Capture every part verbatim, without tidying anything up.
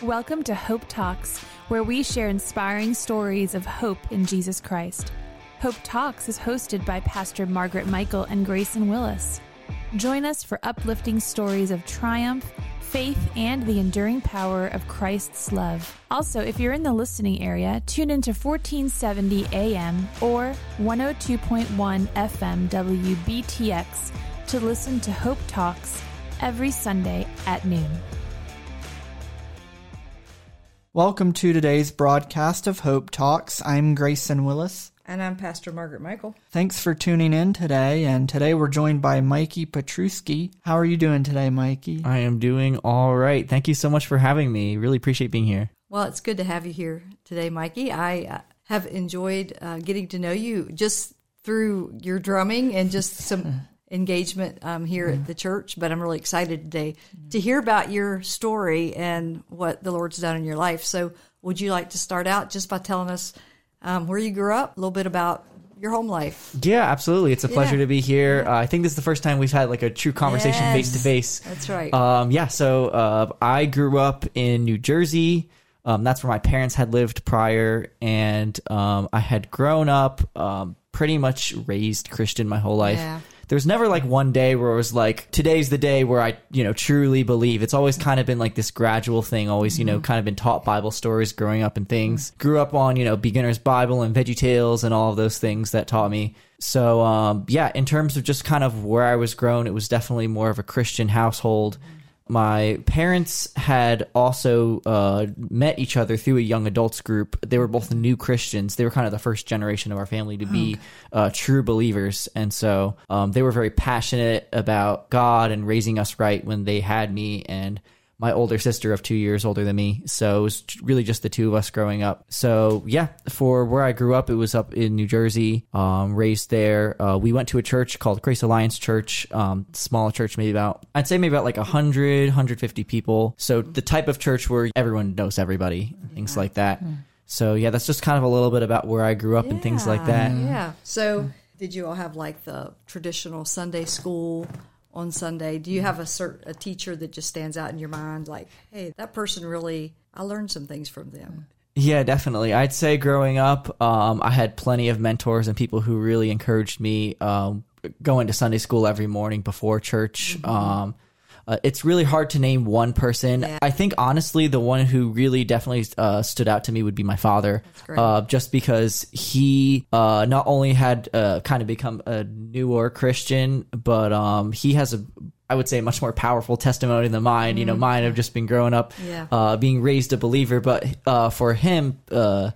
Welcome to Hope Talks, where we share inspiring stories of hope in Jesus Christ. Hope Talks is hosted by Pastor Margaret Michael and Grayson Willis. Join us for uplifting stories of triumph, faith, and the enduring power of Christ's love. Also, if you're in the listening area, tune into fourteen seventy A M or one oh two point one F M W B T X to listen to Hope Talks every Sunday at noon. Welcome to today's broadcast of Hope Talks. I'm Grayson Willis. And I'm Pastor Margaret Michael. Thanks for tuning in today. And today we're joined by Mikey Petruski. How are you doing today, Mikey? I am doing all right. Thank you so much for having me. Really appreciate being here. Well, it's good to have you here today, Mikey. I uh, have enjoyed uh, getting to know you just through your drumming and just some engagement um, here at the church, but I'm really excited today to hear about your story and what the Lord's done in your life. So would you like to start out just by telling us um, where you grew up, a little bit about your home life? Yeah, absolutely. It's a pleasure Yeah. to be here. Yeah. Uh, I think this is the first time we've had like a true conversation Yes. face to face. That's right. Um, yeah, so uh, I grew up in New Jersey. Um, that's where my parents had lived prior, and um, I had grown up um, pretty much raised Christian my whole life. Yeah. There's never like one day where it was like, today's the day where I, you know, truly believe. It's always kind of been like this gradual thing, always, you know, kind of been taught Bible stories growing up and things. Grew up on, you know, Beginner's Bible and VeggieTales and all of those things that taught me. So, um, yeah, in terms of just kind of where I was grown, it was definitely more of a Christian household. My parents had also uh, met each other through a young adults group. They were both new Christians. They were kind of the first generation of our family to be uh, true believers. And so um, they were very passionate about God and raising us right when they had me and my older sister of two years older than me. So it was really just the two of us growing up. So yeah, for where I grew up, it was up in New Jersey, um, raised there. Uh, we went to a church called Grace Alliance Church, um, small church, maybe about, I'd say maybe about like one hundred, one hundred fifty people. So the type of church where everyone knows everybody, things like that. So yeah, that's just kind of a little bit about where I grew up and things like that. Yeah. So did you all have like the traditional Sunday school on Sunday? Do you have a cert, a teacher that just stands out in your mind, like, hey, that person really, I learned some things from them? Yeah, definitely. I'd say growing up, um, I had plenty of mentors and people who really encouraged me um, going to Sunday school every morning before church. Mm-hmm. Um, uh, it's really hard to name one person. Yeah. I think, honestly, the one who really definitely uh, stood out to me would be my father. That's great. Uh, just because he uh, not only had uh, kind of become a newer Christian, but um, he has a I would say much more powerful testimony than mine. You know, mine have just been growing up, Yeah. uh, being raised a believer. But uh, for him, uh,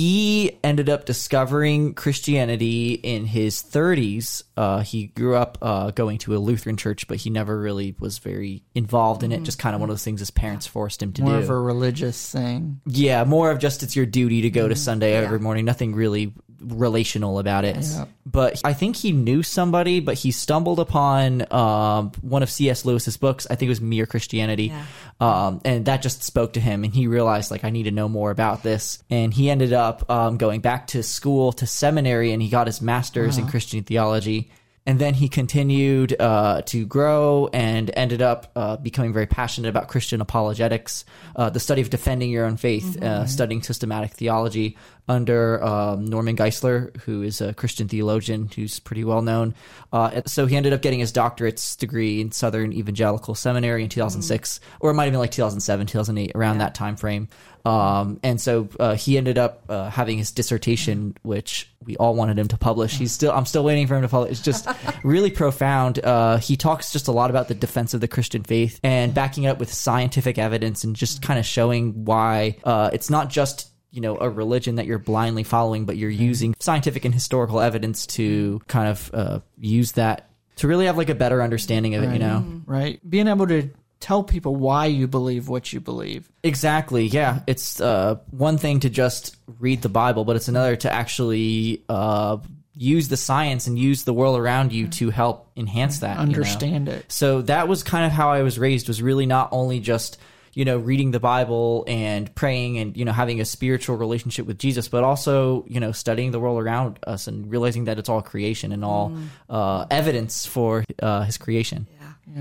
he ended up discovering Christianity in his thirties. Uh, he grew up uh, going to a Lutheran church, but he never really was very involved in it. Just kind of one of those things his parents forced him to More do. of a religious thing. Yeah, more of just it's your duty to go to Sunday Yeah. every morning. Nothing really relational about it. Yeah. But I think he knew somebody, but he stumbled upon um, one of C S Lewis's books. I think it was Mere Christianity. Yeah. Um, and that just spoke to him, and he realized, like, I need to know more about this. And he ended up um, going back to school, to seminary, and he got his master's in Christian theology. And then he continued uh, to grow and ended up uh, becoming very passionate about Christian apologetics, uh, the study of defending your own faith, uh, studying systematic theology under um, Norman Geisler, who is a Christian theologian who's pretty well known. Uh, so he ended up getting his doctorate's degree in Southern Evangelical Seminary in two thousand six, or it might have been like two thousand seven, two thousand eight, around that time frame. Um, and so uh, he ended up uh, having his dissertation, which we all wanted him to publish. He's still, I'm still waiting for him to publish. It's just really profound. Uh, he talks just a lot about the defense of the Christian faith and backing it up with scientific evidence and just kind of showing why uh, it's not just, you know, a religion that you're blindly following, but you're using scientific and historical evidence to kind of uh, use that to really have like a better understanding of it, you know? Right. Being able to tell people why you believe what you believe. Exactly. Yeah. It's uh, one thing to just read the Bible, but it's another to actually uh, use the science and use the world around you to help enhance that. Understand you know? it. So that was kind of how I was raised, was really not only just, you know, reading the Bible and praying and, you know, having a spiritual relationship with Jesus, but also, you know, studying the world around us and realizing that it's all creation and all uh, evidence for uh, his creation. Yeah. Yeah.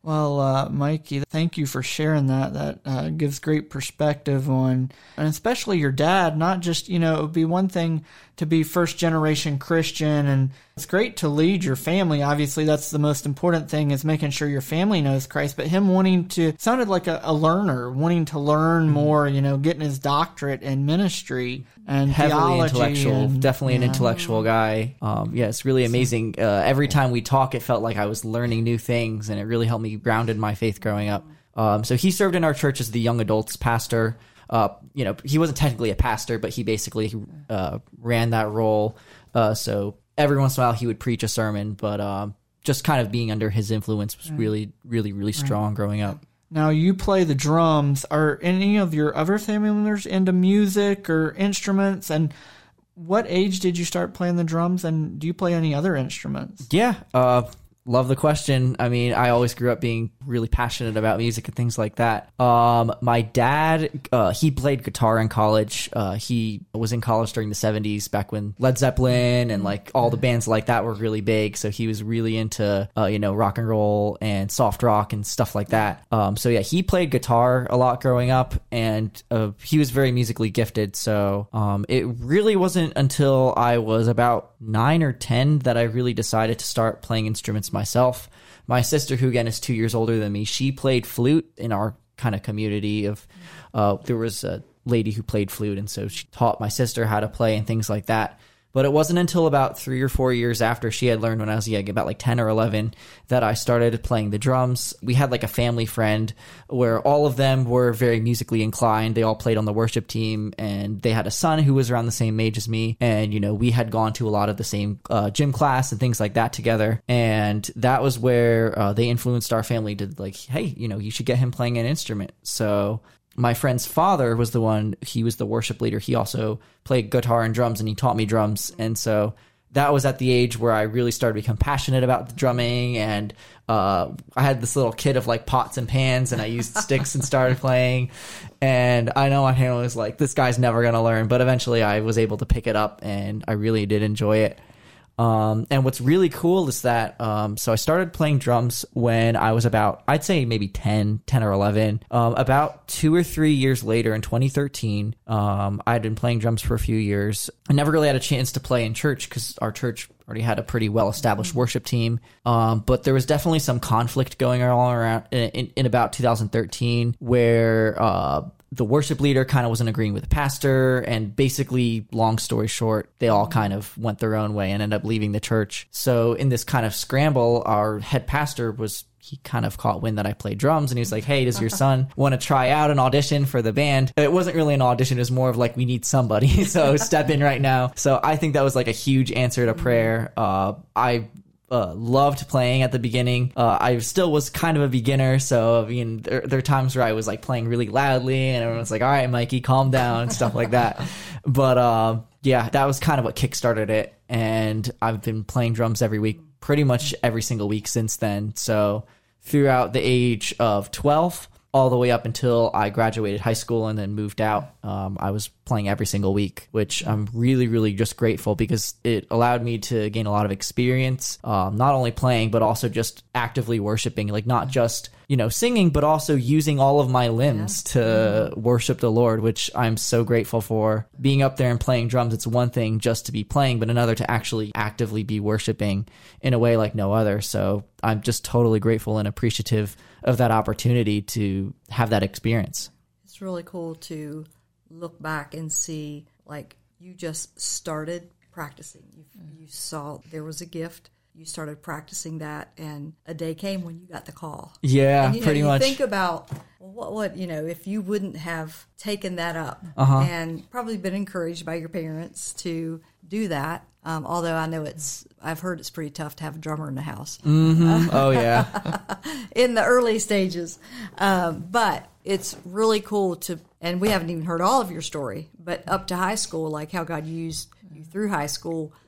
Well, uh, Mikey, thank you for sharing that. That uh, gives great perspective on, and especially your dad, not just, you know, it would be one thing to be first generation Christian, and it's great to lead your family. Obviously, that's the most important thing, is making sure your family knows Christ, but him wanting to, sounded like a, a learner, wanting to learn more, you know, getting his doctorate in ministry and heavily theology intellectual, and, definitely an yeah. intellectual guy. Um, yeah, it's really amazing. Uh, every time we talk, it felt like I was learning new things, and it really helped me grounded my faith growing up. Um, so he served in our church as the young adults pastor. Uh, you know, he wasn't technically a pastor, but he basically uh, ran that role. Uh, so every once in a while he would preach a sermon, but um, just kind of being under his influence was really, really, really strong right. growing up. Now, you play the drums. Are any of your other family members into music or instruments? And what age did you start playing the drums? And do you play any other instruments? Yeah, uh, love the question. I mean, I always grew up being really passionate about music and things like that. Um, my dad, uh, he played guitar in college. Uh, he was in college during the seventies, back when Led Zeppelin and like all the bands like that were really big. So he was really into, uh, you know, rock and roll and soft rock and stuff like that. Um, so yeah, he played guitar a lot growing up, and uh, he was very musically gifted. So um, it really wasn't until I was about nine or ten that I really decided to start playing instruments myself. My sister, who again is two years older than me, she played flute in our kind of community of, uh, there was a lady who played flute, and so she taught my sister how to play and things like that. But it wasn't until about three or four years after she had learned, when I was yeah, about like ten or eleven, that I started playing the drums. We had like a family friend where all of them were very musically inclined. They all played on the worship team, and they had a son who was around the same age as me. And, you know, we had gone to a lot of the same uh, gym class and things like that together. And that was where uh, they influenced our family to like, hey, you know, you should get him playing an instrument. So my friend's father was the one, he was the worship leader. He also played guitar and drums, and he taught me drums. And so that was at the age where I really started to become passionate about the drumming. And uh, I had this little kit of like pots and pans, and I used sticks and started playing. And I know my family was like, this guy's never going to learn. But eventually I was able to pick it up, and I really did enjoy it. Um, and what's really cool is that, um, so I started playing drums when I was about, I'd say maybe ten, ten or eleven. Um, about two or three years later in twenty thirteen, um, I had been playing drums for a few years. I never really had a chance to play in church because our church already had a pretty well-established worship team. Um, but there was definitely some conflict going on around in, in, in about two thousand thirteen where, uh, the worship leader kind of wasn't agreeing with the pastor, and basically, long story short, they all kind of went their own way and ended up leaving the church. So in this kind of scramble, our head pastor was, he kind of caught wind that I played drums, and he was like, hey, does your son want to try out an audition for the band? It wasn't really an audition. It was more of like, we need somebody, so step in right now. So I think that was like a huge answer to prayer. Uh, I Uh, loved playing at the beginning. Uh, I still was kind of a beginner, so I mean, there, there are times where I was like playing really loudly, and everyone's like, "All right, Mikey, calm down," and stuff like that. But uh, yeah, that was kind of what kickstarted it, and I've been playing drums every week, pretty much every single week since then. So throughout the age of twelve, all the way up until I graduated high school and then moved out, um, I was playing every single week, which I'm really, really just grateful, because it allowed me to gain a lot of experience, um, not only playing, but also just actively worshiping, like not just, you know, singing, but also using all of my limbs yeah. to mm-hmm. worship the Lord, which I'm so grateful for. Being up there and playing drums, it's one thing just to be playing, but another to actually actively be worshiping in a way like no other. So I'm just totally grateful and appreciative of that opportunity to have that experience. It's really cool to look back and see, like, you just started practicing. You, you saw there was a gift. You started practicing that, and a day came when you got the call. Yeah, and, you know, pretty you much. Think about well, what, what, you know, if you wouldn't have taken that up uh-huh. and probably been encouraged by your parents to do that. Um, although I know it's, I've heard it's pretty tough to have a drummer in the house. Mm-hmm. Oh, yeah. In the early stages. Um, but it's really cool to, and we haven't even heard all of your story, but up to high school, like how God used you through high school.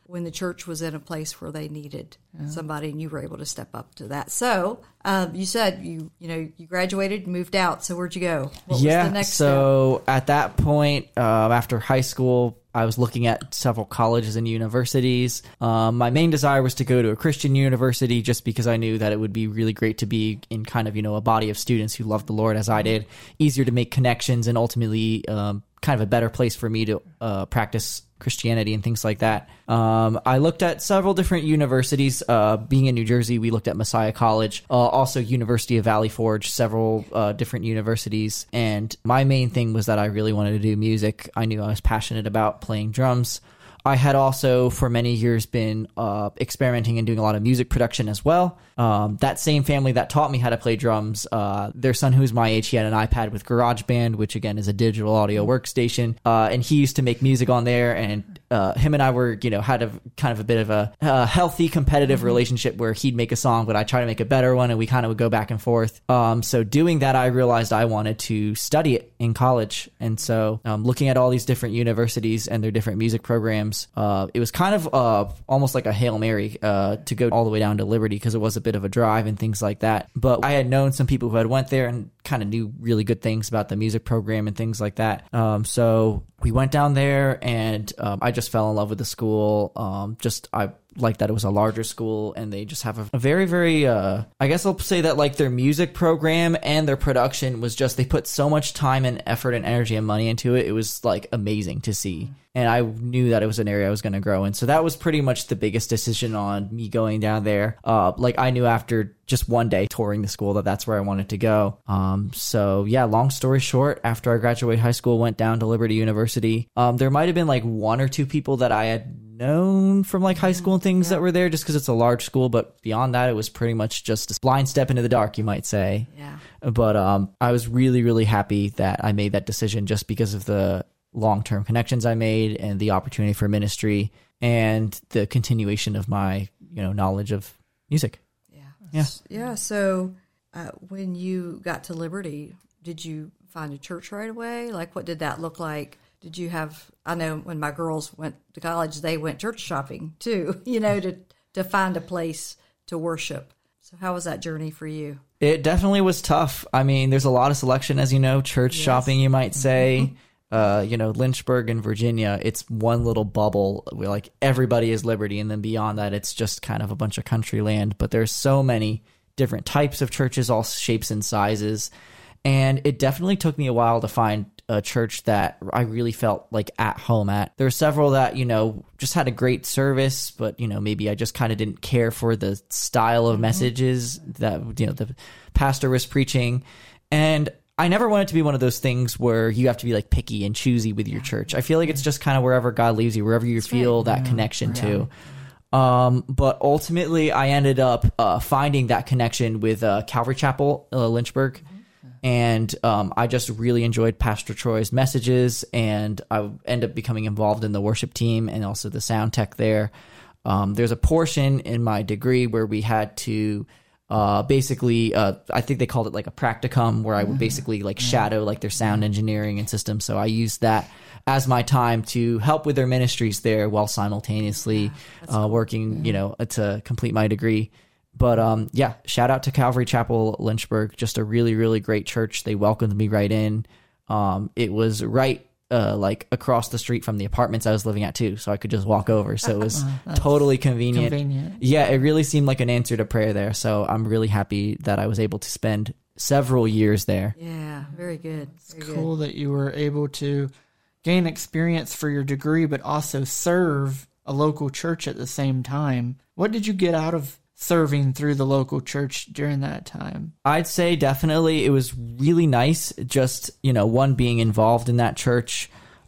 when the church was in a place where they needed yeah. somebody, and you were able to step up to that. So um, you said you you know you graduated, moved out. So where'd you go? What yeah. was the next so step? At that point, uh, after high school, I was looking at several colleges and universities. Um, my main desire was to go to a Christian university just because I knew that it would be really great to be in kind of, you know, a body of students who loved the Lord as I did. Easier to make connections and ultimately um, kind of a better place for me to uh, practice Christianity and things like that. Um, I looked at several different universities. Uh, being in New Jersey, we looked at Messiah College, uh, also University of Valley Forge, several uh, different universities. And my main thing was that I really wanted to do music. I knew I was passionate about playing drums. I had also for many years been uh, experimenting and doing a lot of music production as well. Um, that same family that taught me how to play drums, uh, their son who's my age, he had an iPad with GarageBand, which again is a digital audio workstation. Uh, and he used to make music on there, and uh, him and I were, you know, had a kind of a bit of a, a healthy competitive mm-hmm. relationship where he'd make a song, but I try to make a better one, and we kind of would go back and forth. Um, so doing that, I realized I wanted to study it in college. And so um, looking at all these different universities and their different music programs, Uh, it was kind of uh, almost like a Hail Mary uh, to go all the way down to Liberty because it was a bit of a drive and things like that. But I had known some people who had went there and kind of knew really good things about the music program and things like that. Um, so we went down there, and um, I just fell in love with the school. Um, just I liked that it was a larger school, and they just have a, a very, very, uh, I guess I'll say that like their music program and their production was just, they put so much time and effort and energy and money into it. It was like amazing to see. And I knew that it was an area I was going to grow in. So that was pretty much the biggest decision on me going down there. Uh, like I knew after just one day touring the school that that's where I wanted to go. Um, so yeah, long story short, after I graduated high school, went down to Liberty University. Um, there might have been like one or two people that I had known from like high school and things yeah. that were there just because it's a large school. But beyond that, it was pretty much just a blind step into the dark, you might say. Yeah. But um, I was really, really happy that I made that decision just because of the long-term connections I made and the opportunity for ministry and the continuation of my, you know, knowledge of music. Yeah. Yeah. Yeah. So uh, when you got to Liberty, did you find a church right away? Like, what did that look like? Did you have, I know when my girls went to college, they went church shopping too, you know, to, to find a place to worship. So how was that journey for you? It definitely was tough. I mean, there's a lot of selection, as you know, church yes. shopping, you might say. Uh, you know, Lynchburg and Virginia, it's one little bubble where like everybody is Liberty. And then beyond that, it's just kind of a bunch of country land. But there's so many different types of churches, all shapes and sizes. And it definitely took me a while to find a church that I really felt like at home at. There were several that, you know, just had a great service, but, you know, maybe I just kind of didn't care for the style of messages that, you know, the pastor was preaching. And I never want it to be one of those things where you have to be like picky and choosy with your church. I feel like it's just kind of wherever God leaves you, wherever you That's feel right. that yeah. connection yeah. to. Um, but ultimately, I ended up uh, finding that connection with uh, Calvary Chapel, uh, Lynchburg. Mm-hmm. And um, I just really enjoyed Pastor Troy's messages, and I ended up becoming involved in the worship team and also the sound tech there. Um, there's a portion in my degree where we had to Uh, basically, uh, I think they called it like a practicum where I would basically like shadow like their sound engineering and system. So I used that as my time to help with their ministries there while simultaneously yeah, uh, cool. working, you know, to complete my degree. But um, yeah, shout out to Calvary Chapel, Lynchburg, just a really, really great church. They welcomed me right in. Um, it was right Uh, like across the street from the apartments I was living at too, so I could just walk over. So it was uh, totally convenient. convenient. Yeah, it really seemed like an answer to prayer there. So I'm really happy that I was able to spend several years there. Yeah, very good. It's very cool good. that you were able to gain experience for your degree, but also serve a local church at the same time. What did you get out of serving through the local church during that time? I'd say definitely it was really nice, just, you know, one, being involved in that church.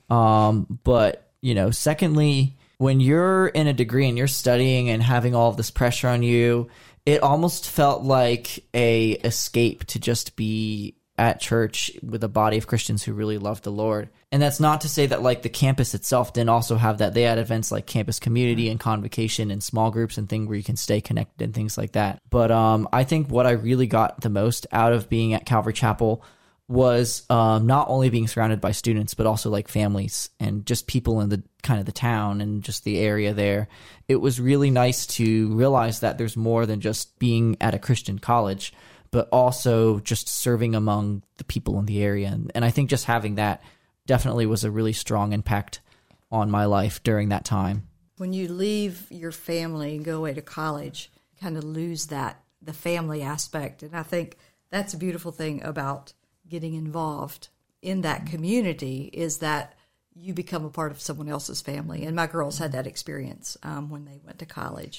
Um, but, you know, secondly, when you're in a degree and you're studying and having all of this pressure on you, it almost felt like a escape to just be at church with a body of Christians who really loved the Lord. And that's not to say that like the campus itself didn't also have that. They had events like campus community and convocation and small groups and things where you can stay connected and things like that. But um, I think what I really got the most out of being at Calvary Chapel was um, not only being surrounded by students, but also like families and just people in the kind of the town and just the area there. It was really nice to realize that there's more than just being at a Christian college, but also just serving among the people in the area. And, and I think just having that definitely was a really strong impact on my life during that time. When you leave your family and go away to college, you kind of lose that, the family aspect. And I think that's a beautiful thing about getting involved in that community, is that you become a part of someone else's family. And my girls had that experience um, when they went to college.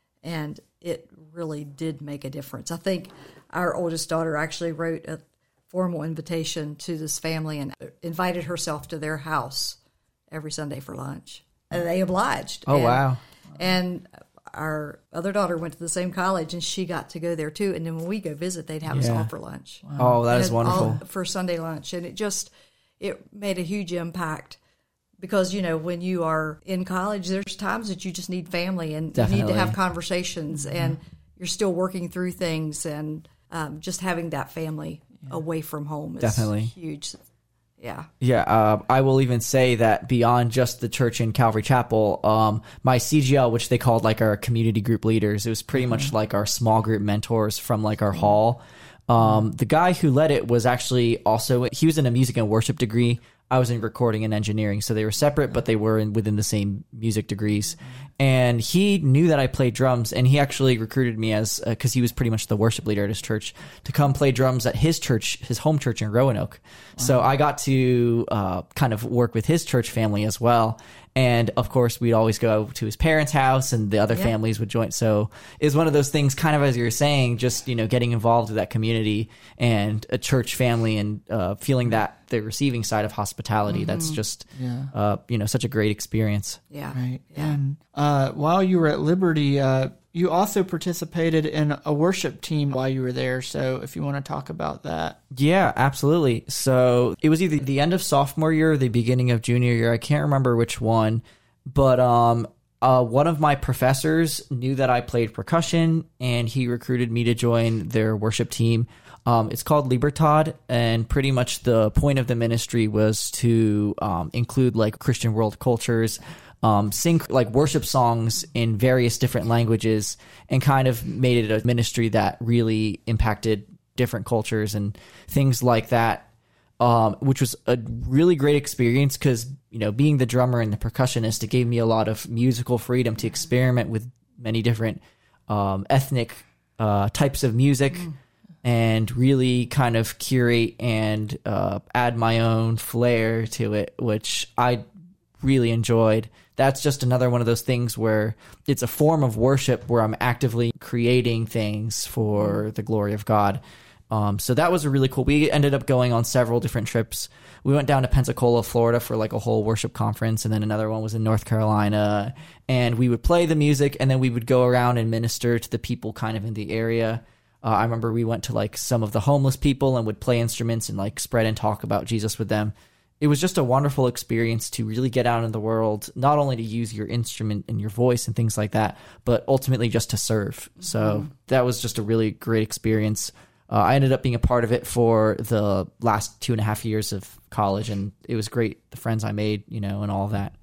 And it really did make a difference. I think our oldest daughter actually wrote a formal invitation to this family and invited herself to their house every Sunday for lunch. And they obliged. Oh, and, wow. And our other daughter went to the same college, and she got to go there too. And then when we go visit, they'd have us Yeah. all for lunch. Oh, that is And wonderful. all for Sunday lunch. And it just, it made a huge impact because, you know, when you are in college, there's times that you just need family and you need Definitely. to have conversations, and you're still working through things, and um, just having that family away from home is Definitely. huge. Yeah. Yeah, uh, I will even say that beyond just the church in Calvary Chapel, um, my C G L, which they called like our community group leaders, it was pretty much like our small group mentors from like our hall. Um, the guy who led it was actually also, he was in a music and worship degree. I was in recording and engineering, so they were separate, but they were in, within the same music degrees. And he knew that I played drums, and he actually recruited me as, because uh, he was pretty much the worship leader at his church, to come play drums at his church, his home church in Roanoke. Wow. So I got to uh, kind of work with his church family as well. And of course, we'd always go to his parents' house, and the other yeah. families would join. So it was one of those things, kind of as you were saying, just, you know, getting involved with that community and a church family, and uh, feeling that the receiving side of hospitality. Mm-hmm. That's just, yeah. uh, you know, such a great experience. Yeah. Right. Yeah. And uh, while you were at Liberty, uh, you also participated in a worship team while you were there. So if you want to talk about that. Yeah, absolutely. So it was either the end of sophomore year or the beginning of junior year. I can't remember which one, but um, uh, one of my professors knew that I played percussion, and he recruited me to join their worship team. Um, it's called Libertad, and pretty much the point of the ministry was to um, include like Christian world cultures, um, sing like worship songs in various different languages, and kind of made it a ministry that really impacted different cultures and things like that, um, which was a really great experience because, you know, being the drummer and the percussionist, it gave me a lot of musical freedom to experiment with many different um, ethnic uh, types of music. Mm. And really kind of curate and uh, add my own flair to it, which I really enjoyed. That's just another one of those things where it's a form of worship where I'm actively creating things for the glory of God. Um, so that was a really cool. We ended up going on several different trips. We went down to Pensacola, Florida for like a whole worship conference, and then another one was in North Carolina. And we would play the music, and then we would go around and minister to the people kind of in the area. Uh, I remember we went to like some of the homeless people and would play instruments and like spread and talk about Jesus with them. It was just a wonderful experience to really get out in the world, not only to use your instrument and your voice and things like that, but ultimately just to serve. So mm-hmm. that was just a really great experience. Uh, I ended up being a part of it for the last two and a half years of college, and it was great. The friends I made, you know, and all of that.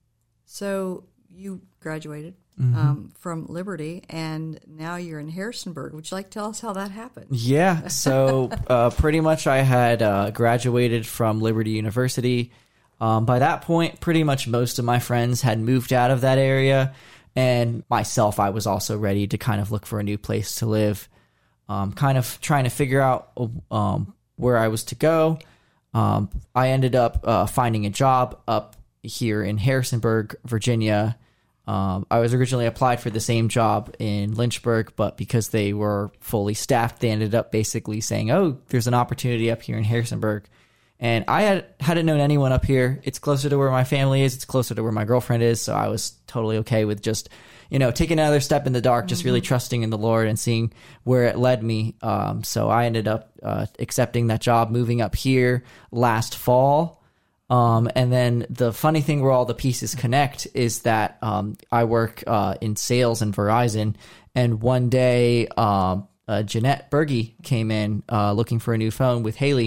So you graduated mm-hmm. um, from Liberty, and now you're in Harrisonburg. Would you like to tell us how that happened? Yeah, so uh, pretty much I had uh, graduated from Liberty University. Um, by that point, pretty much most of my friends had moved out of that area, and myself, I was also ready to kind of look for a new place to live, um, kind of trying to figure out um, where I was to go. Um, I ended up uh, finding a job up here in Harrisonburg, Virginia. Um, I was originally applied for the same job in Lynchburg, but because they were fully staffed, they ended up basically saying, oh, there's an opportunity up here in Harrisonburg. And I had, hadn't known anyone up here. It's closer to where my family is. It's closer to where my girlfriend is. So I was totally okay with just, you know, taking another step in the dark, just mm-hmm. really trusting in the Lord and seeing where it led me. Um, so I ended up uh, accepting that job, moving up here last fall. Um, and then the funny thing where all the pieces connect is that um, I work uh, in sales in Verizon, and one day um, uh, Jeanette Berge came in uh, looking for a new phone with Haley.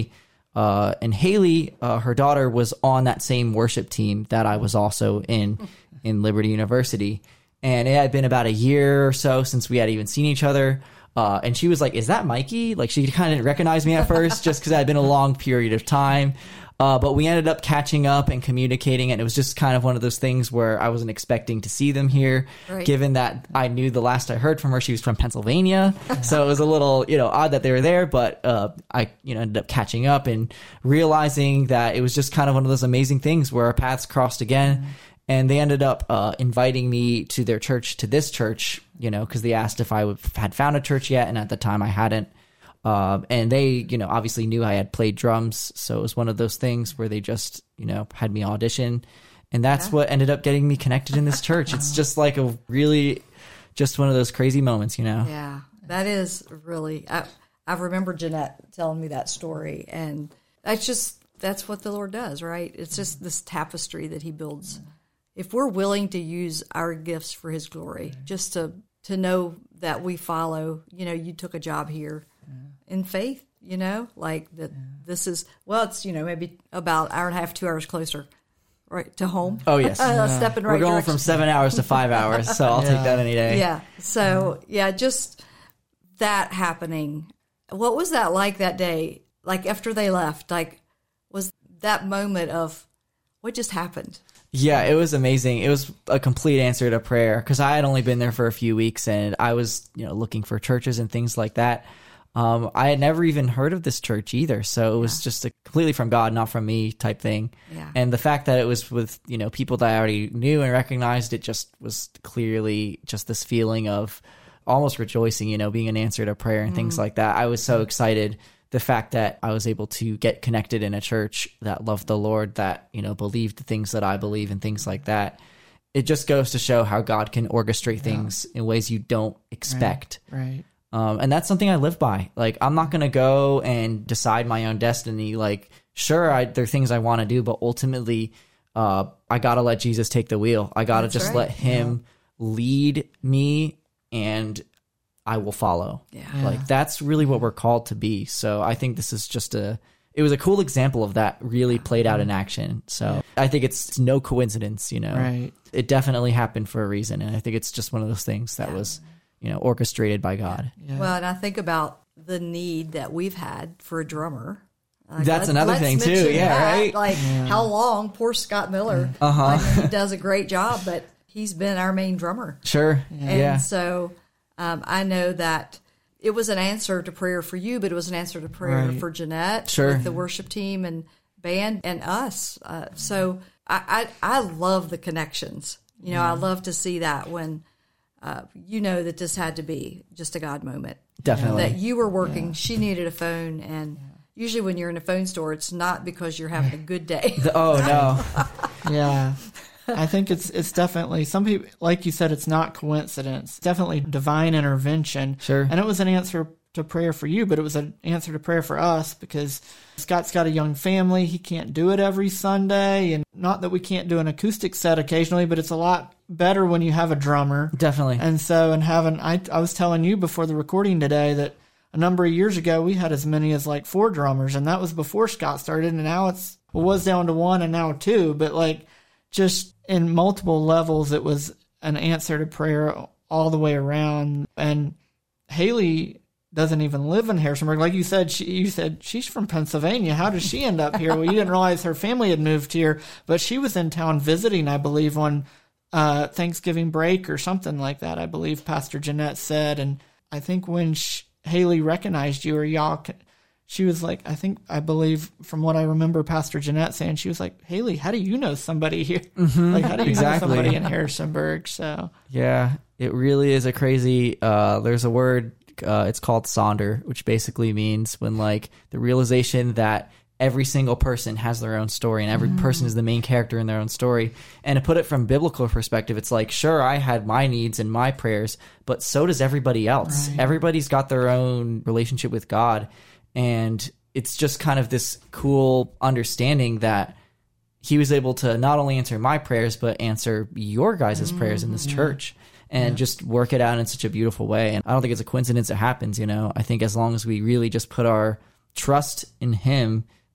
Uh, and Haley, uh, her daughter, was on that same worship team that I was also in, in Liberty University. And it had been about a year or so since we had even seen each other. Uh, and she was like, is that Mikey? Like, she kind of didn't recognize me at first just because it had been a long period of time. Uh, but we ended up catching up and communicating, and it was just kind of one of those things where I wasn't expecting to see them here, right. Given that I knew the last I heard from her, she was from Pennsylvania. So it was a little, you know, odd that they were there, but uh, I, you know, ended up catching up and realizing that it was just kind of one of those amazing things where our paths crossed again. Mm-hmm. And they ended up uh, inviting me to their church, to this church, you know, because they asked if I would, had found a church yet, and at the time I hadn't. Uh, and they, you know, obviously knew I had played drums. So it was one of those things where they just, you know, had me audition. And that's yeah. what ended up getting me connected in this church. It's just like a really, just one of those crazy moments, you know? Yeah, that is really, I, I remember Jeanette telling me that story. And that's just, that's what the Lord does, right? It's just this tapestry that he builds. If we're willing to use our gifts for his glory, just to, to know that we follow, you know, you took a job here. In faith, you know, like that. Yeah. This is well, it's you know maybe about an hour and a half, two hours closer, right to home. Oh yes, uh, yeah. Step in We're right going direction. from seven hours to five hours, so I'll yeah. take that any day. Yeah. So yeah, just that happening. What was that like that day? Like after they left, like was that moment of what just happened? Yeah, it was amazing. It was a complete answer to prayer because I had only been there for a few weeks and I was you know looking for churches and things like that. Um, I had never even heard of this church either, so it was yeah. just a completely from God, not from me type thing. Yeah. And the fact that it was with you know people that I already knew and recognized, it just was clearly just this feeling of almost rejoicing, you know, being an answer to prayer and mm. things like that. I was so excited. The fact that I was able to get connected in a church that loved the Lord, that you know believed the things that I believe and things like that. It just goes to show how God can orchestrate yeah. things in ways you don't expect. Right. right. Um, and that's something I live by. Like, I'm not going to go and decide my own destiny. Like, sure, I, there are things I want to do, but ultimately, uh, I got to let Jesus take the wheel. I got to just right. let him yeah. lead me and I will follow. Yeah. Like, that's really what we're called to be. So I think this is just a, it was a cool example of that really played out in action. So I think it's no coincidence, you know, right. It definitely happened for a reason. And I think it's just one of those things that yeah. was, you know, orchestrated by God. Yeah. Well, and I think about the need that we've had for a drummer. Uh, That's let, another thing too. Yeah, that. right. Like yeah. how long? Poor Scott Miller. Uh-huh. Like, he does a great job, but he's been our main drummer. Sure. Yeah. And yeah. so um, I know that it was an answer to prayer for you, but it was an answer to prayer right. for Jeanette, sure. with the worship team and band and us. Uh, so I, I I love the connections. You know, yeah. I love to see that when. Uh, you know that this had to be just a God moment. Definitely. That you were working, yeah. she needed a phone, and yeah. usually when you're in a phone store, it's not because you're having a good day. Oh, no. yeah. I think it's it's definitely, some people, like you said, it's not coincidence. It's definitely divine intervention. Sure. And it was an answer to prayer for you, but it was an answer to prayer for us because Scott's got a young family. He can't do it every Sunday. And not that we can't do an acoustic set occasionally, but it's a lot better when you have a drummer. Definitely. And so, and having, I, I was telling you before the recording today that a number of years ago, we had as many as like four drummers, and that was before Scott started. And now it's, it was down to one and now two, but like just in multiple levels, it was an answer to prayer all the way around. And Haley doesn't even live in Harrisonburg. Like you said, she, you said she's from Pennsylvania. How does she end up here? Well, you didn't realize her family had moved here, but she was in town visiting, I believe, on uh, Thanksgiving break or something like that, I believe Pastor Jeanette said. And I think when she, Haley recognized you, or y'all, she was like, I think, I believe from what I remember Pastor Jeanette saying, she was like, Haley, how do you know somebody here? Mm-hmm. Like, how do you exactly. know somebody in Harrisonburg? So yeah, it really is a crazy, uh, there's a word, Uh, it's called sonder, which basically means when like the realization that every single person has their own story and every mm. person is the main character in their own story. And to put it from biblical perspective, it's like, sure, I had my needs and my prayers, but so does everybody else. Right. Everybody's got their own relationship with God. And it's just kind of this cool understanding that he was able to not only answer my prayers, but answer your guys' mm. prayers in this mm. church. And yeah. just work it out in such a beautiful way. And I don't think it's a coincidence it happens, you know. I think as long as we really just put our trust in him,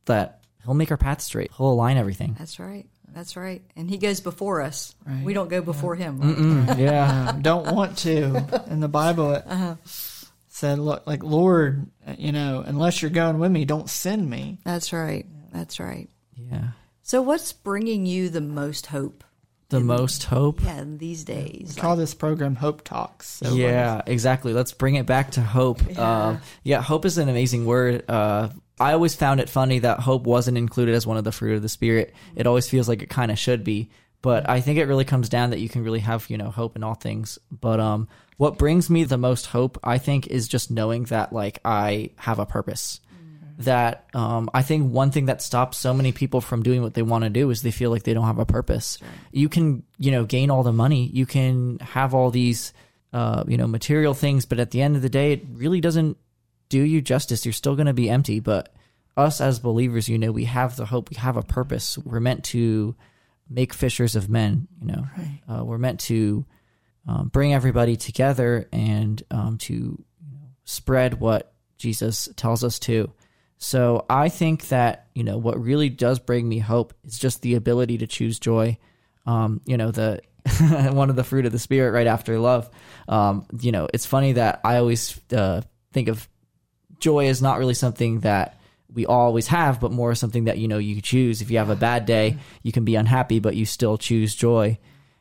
that he'll make our path straight. He'll align everything. That's right. That's right. And he goes before us. Right. We don't go before yeah. him. Right? Yeah. Um, don't want to. In the Bible, it uh-huh. said, look, like, Lord, you know, unless you're going with me, don't send me. That's right. That's right. Yeah. So what's bringing you the most hope? The in, most hope? Yeah, in these days. We call like, this program Hope Talks. So yeah, exactly. Let's bring it back to hope. Yeah, um, yeah hope is an amazing word. Uh, I always found it funny that hope wasn't included as one of the fruit of the Spirit. It always feels like it kind of should be. But I think it really comes down that you can really have, you know, hope in all things. But um, what brings me the most hope, I think, is just knowing that, like, I have a purpose. That um, I think one thing that stops so many people from doing what they want to do is they feel like they don't have a purpose. Right. You can, you know, gain all the money. You can have all these, uh, you know, material things. But at the end of the day, it really doesn't do you justice. You're still going to be empty. But us as believers, you know, we have the hope. We have a purpose. We're meant to make fishers of men, you know. Right. Uh, we're meant to um, bring everybody together and um, to you know, spread what Jesus tells us to. So I think that, you know, what really does bring me hope is just the ability to choose joy. Um, you know, the one of the fruit of the Spirit right after love. Um, you know, it's funny that I always uh, think of joy as not really something that we always have, but more something that, you know, you choose. If you have a bad day, you can be unhappy, but you still choose joy.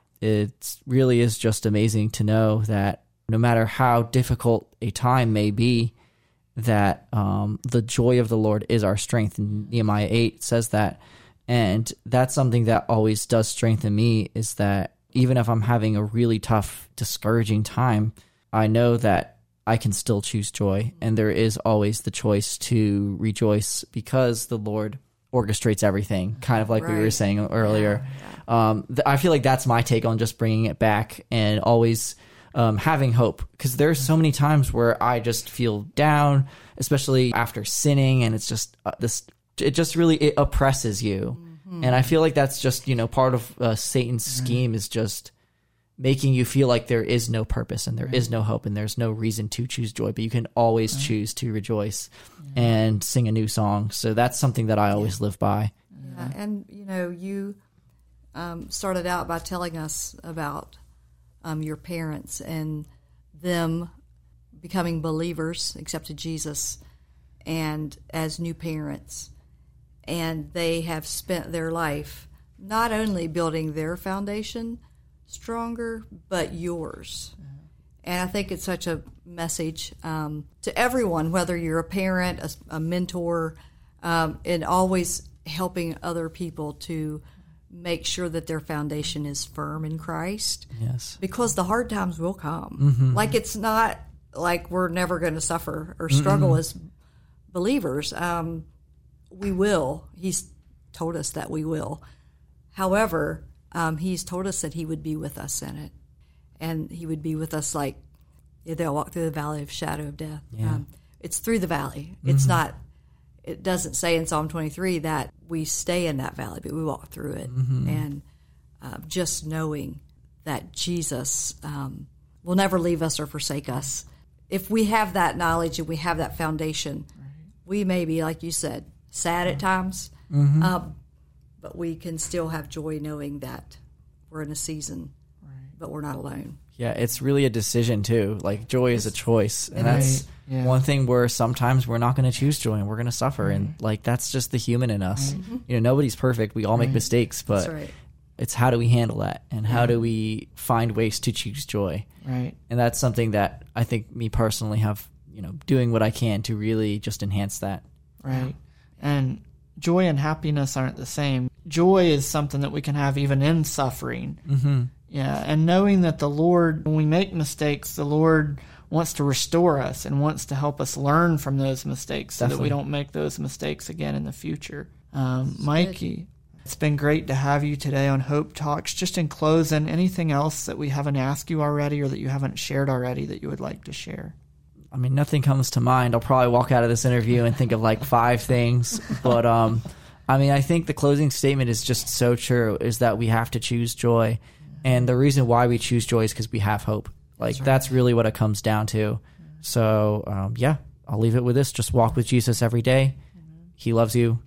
It really is just amazing to know that no matter how difficult a time may be, that um, the joy of the Lord is our strength. And Nehemiah eight says that. And that's something that always does strengthen me, is that even if I'm having a really tough, discouraging time, I know that I can still choose joy. And there is always the choice to rejoice because the Lord orchestrates everything, kind of like right. we were saying earlier. Yeah, yeah. Um, th- I feel like that's my take on just bringing it back and always Um, having hope, because there's so many times where I just feel down, especially after sinning, and it's just uh, this. It just really it oppresses you, mm-hmm. and I feel like that's just you know part of uh, Satan's mm-hmm. scheme is just making you feel like there is no purpose and there right. is no hope and there's no reason to choose joy, but you can always right. choose to rejoice yeah. and sing a new song. So that's something that I always yeah. live by. Yeah. And you know, you um, started out by telling us about. Um, your parents and them becoming believers, accepted Jesus, and as new parents. And they have spent their life not only building their foundation stronger, but yours. Mm-hmm. And I think it's such a message um, to everyone, whether you're a parent, a, a mentor, um, and always helping other people to make sure that their foundation is firm in Christ. Yes. Because the hard times will come. Mm-hmm. Like, it's not like we're never going to suffer or struggle mm-hmm. as believers. Um, we will. He's told us that we will. However, um, he's told us that he would be with us in it. And he would be with us like, they'll walk through the valley of shadow of death. Yeah. Um, it's through the valley. Mm-hmm. It's not, it doesn't say in Psalm twenty-three that we stay in that valley, but we walk through it. Mm-hmm. And uh, just knowing that Jesus um, will never leave us or forsake us. If we have that knowledge and we have that foundation, right. we may be, like you said, sad at times, mm-hmm. um, but we can still have joy knowing that we're in a season, right. but we're not alone. Yeah, it's really a decision too. Like, joy is a choice, and right. that's yeah. one thing where sometimes we're not going to choose joy and we're going to suffer, right. and like that's just the human in us. Right. You know, nobody's perfect. We all right. make mistakes, but right. it's how do we handle that, and how do we find ways to choose joy? Right. And that's something that I think me personally have, you know, doing what I can to really just enhance that. Right. And joy and happiness aren't the same. Joy is something that we can have even in suffering. Mm-hmm. Yeah, and knowing that the Lord, when we make mistakes, the Lord wants to restore us and wants to help us learn from those mistakes so Definitely. that we don't make those mistakes again in the future. Um, Mikey, it's been great to have you today on Hope Talks. Just in closing, anything else that we haven't asked you already or that you haven't shared already that you would like to share? I mean, nothing comes to mind. I'll probably walk out of this interview and think of like five things. But, um, I mean, I think the closing statement is just so true, is that we have to choose joy. And the reason why we choose joy is because we have hope. Like, that's, right. that's really what it comes down to. So, um, yeah, I'll leave it with this. Just walk with Jesus every day. Mm-hmm. He loves you.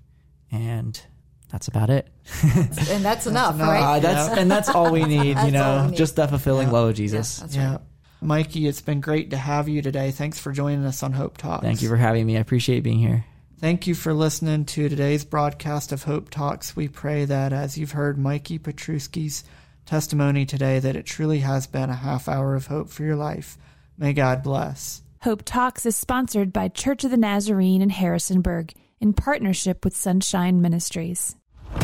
And that's about it. And that's enough, enough. right? Uh, that's Yeah. and that's all we need, That's you all know, we need. just that fulfilling Yeah. love of Jesus. Yeah, that's Yeah. right. Mikey, it's been great to have you today. Thanks for joining us on Hope Talks. Thank you for having me. I appreciate being here. Thank you for listening to today's broadcast of Hope Talks. We pray that as you've heard Mikey Petruski's testimony today, that it truly has been a half hour of hope for your life. May God bless. Hope Talks is sponsored by Church of the Nazarene in Harrisonburg in partnership with Sunshine Ministries.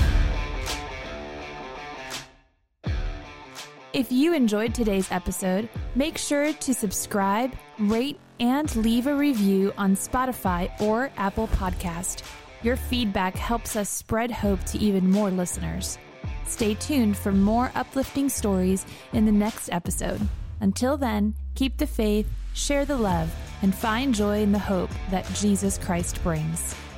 If you enjoyed today's episode, make sure to subscribe, rate, and leave a review on Spotify or Apple Podcast. Your feedback helps us spread hope to even more listeners. Stay tuned for more uplifting stories in the next episode. Until then, keep the faith, share the love, and find joy in the hope that Jesus Christ brings.